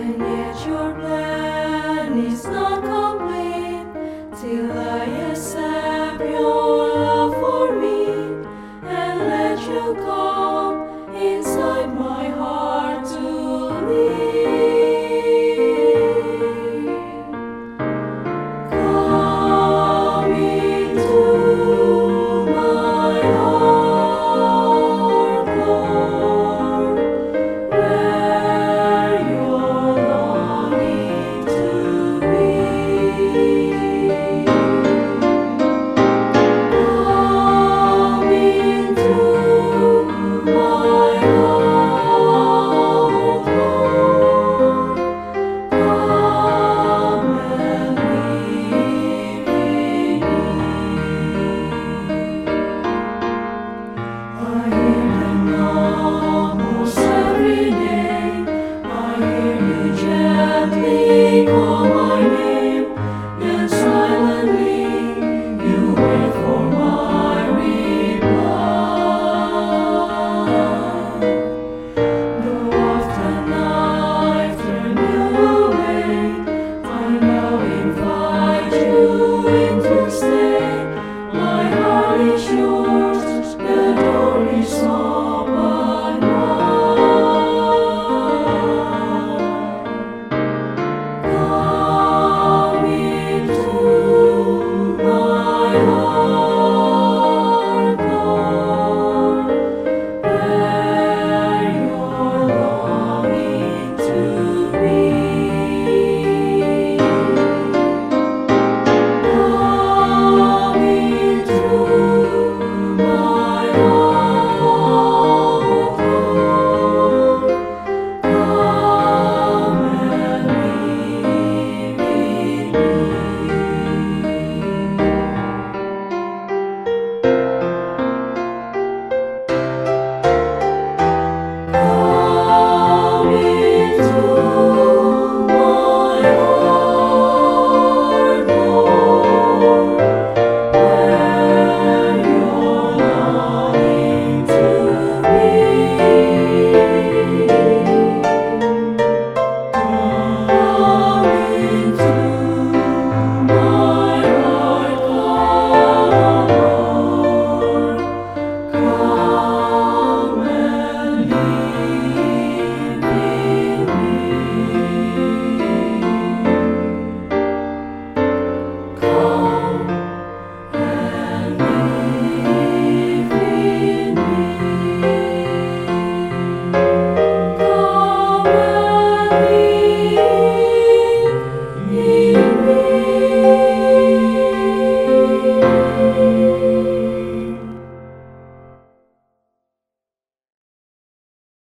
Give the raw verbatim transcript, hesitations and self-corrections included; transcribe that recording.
And yet your plan is not complete till I accept your love for me and let you come inside my heart to live. Come into my heart, Lord, where you're longing to be. Come into my heart, Lord. Come and live in me. I hear them almost every day. I hear you gently call.